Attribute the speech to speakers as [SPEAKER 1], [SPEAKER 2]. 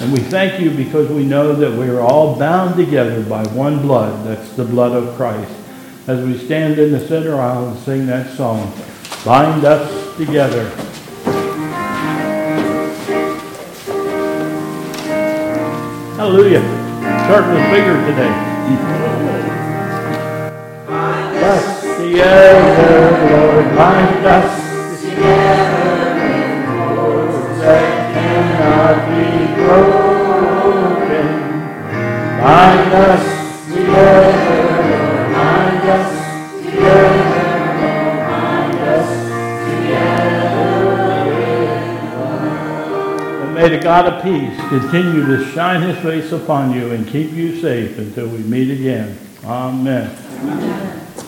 [SPEAKER 1] And we thank you because we know that we are all bound together by one blood. That's the blood of Christ. As we stand in the center aisle and sing that song, bind us together. Hallelujah. Church was bigger today. Bind us together, Lord, bind us together in cords that cannot be broken. Bind us together, Lord, bind us together, bind us together. And may the God of peace continue to shine his face upon you and keep you safe until we meet again. Amen.